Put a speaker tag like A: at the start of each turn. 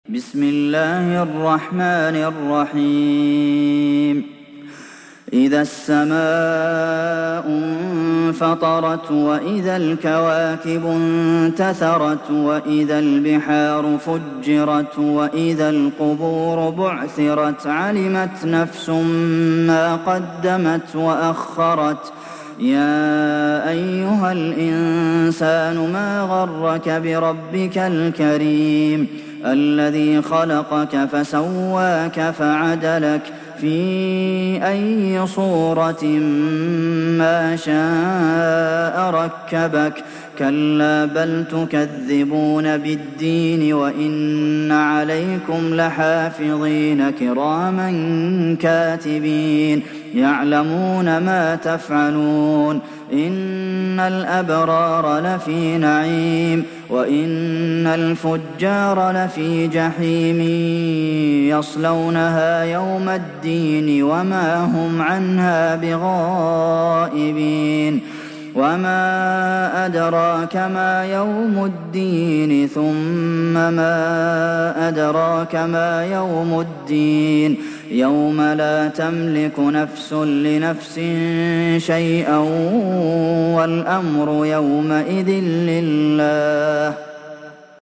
A: بسم الله الرحمن الرحيم إذا السماء انفطرت وإذا الكواكب انتثرت وإذا البحار فجرت وإذا القبور بعثرت علمت نفس ما قدمت وأخرت يا أيها الإنسان ما غرك بربك الكريم الذي خلقك فسواك فعدلك في أي صورة ما شاء ركبك كلا بل تكذبون بالدين وإن عليكم لحافظين كراما كاتبين يعلمون ما تفعلون إن الأبرار لفي نعيم وإن الفجار لفي جحيم يصلونها يوم الدين وما هم عنها بغائبين وما أدراك ما يوم الدين ثم ما أدراك ما يوم الدين يوم لا تملك نفس لنفس شيئا والأمر يومئذ لله